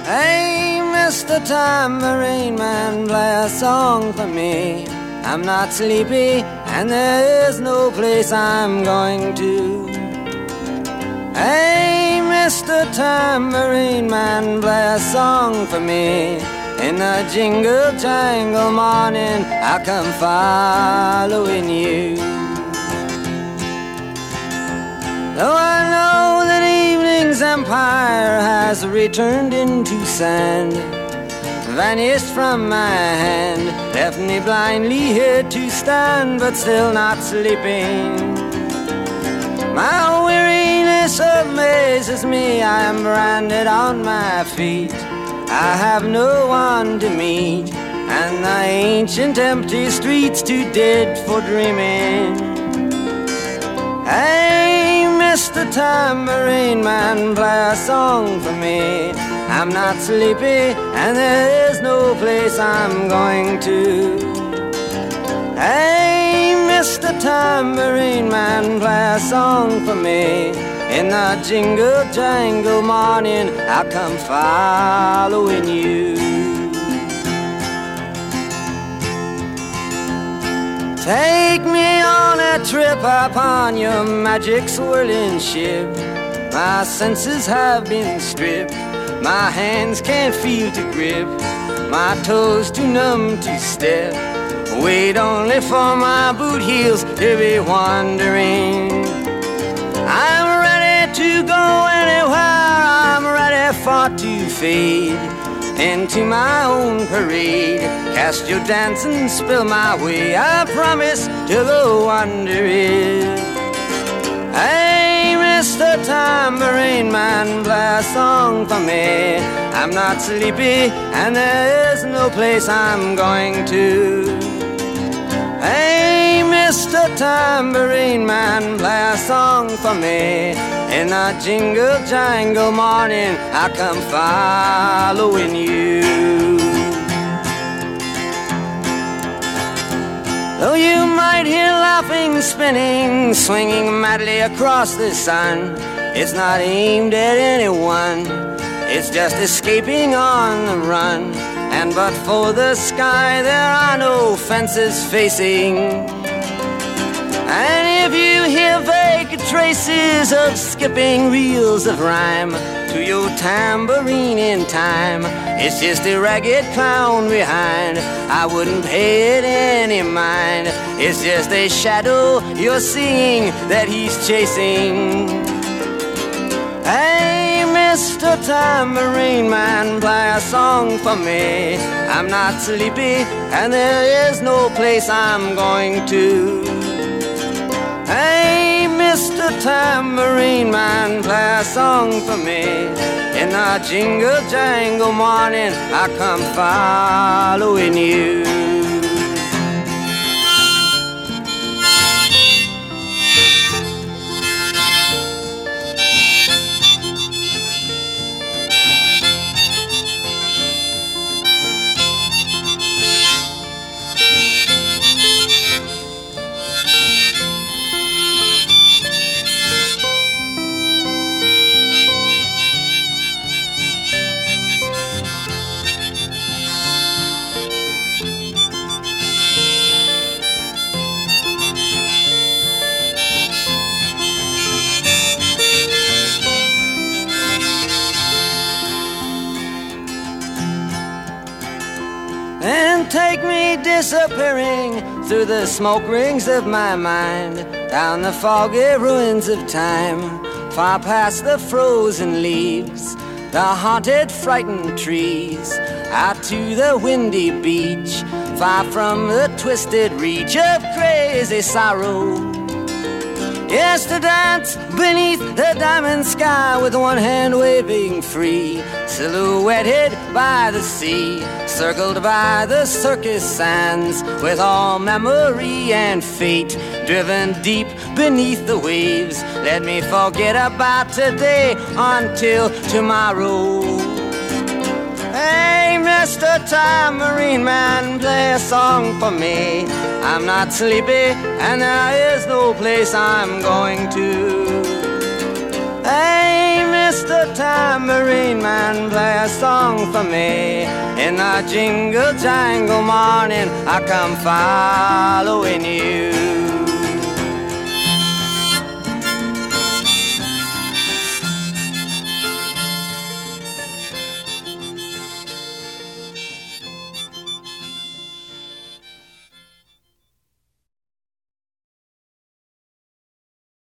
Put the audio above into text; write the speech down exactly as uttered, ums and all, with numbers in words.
Hey, Mister Tambourine Man, play a song for me. I'm not sleepy, and there is no place I'm going to. Hey, Mister Tambourine Man, play a song for me. In the jingle jangle morning, I'll come following you. Though I know that evening's empire has returned into sand, vanished from my hand, left me blindly here to stand, but still not sleeping. My weariness amazes me, I am branded on my feet. I have no one to meet, and the ancient empty streets too dead for dreaming. Hey, Mister Tambourine Man, play a song for me. I'm not sleepy, and there is no place I'm going to. Hey, Mister Tambourine Man, play a song for me. In the jingle jangle morning, I'll come following you. Take me on a trip upon your magic swirling ship. My senses have been stripped, my hands can't feel to grip, my toes too numb to step. Wait only for my boot heels to be wandering. I'm ready to go anywhere, I'm ready for to fade into my own parade. Cast your dancing spell my way, I promise to go under it. Hey, Mister Tambourine Man, play a song for me. I'm not sleepy, and there is no place I'm going to. Hey, Mister Tambourine Man, play a song for me. In the jingle jangle morning, I come following you. Though you might hear laughing, spinning, swinging madly across the sun, it's not aimed at anyone, it's just escaping on the run. And but for the sky, there are no fences facing. And if you hear vague traces of skipping reels of rhyme to your tambourine in time, it's just a ragged clown behind. I wouldn't pay it any mind. It's just a shadow you're seeing that he's chasing. Hey, Mister Tambourine Man, play a song for me. I'm not sleepy, and there is no place I'm going to. Hey, Mister Tambourine Man, play a song for me. In the jingle jangle morning, I come following you. And take me disappearing through the smoke rings of my mind, down the foggy ruins of time, far past the frozen leaves, the haunted, frightened trees, out to the windy beach, far from the twisted reach of crazy sorrow. Yes, to dance beneath the diamond sky with one hand waving free, silhouetted by the sea, circled by the circus sands, with all memory and fate driven deep beneath the waves. Let me forget about today until tomorrow. Hey, Mister Tambourine Man, play a song for me. I'm not sleepy, and there is no place I'm going to. Hey, Mister the tambourine man play a song for me. In the jingle jangle morning, I come following you.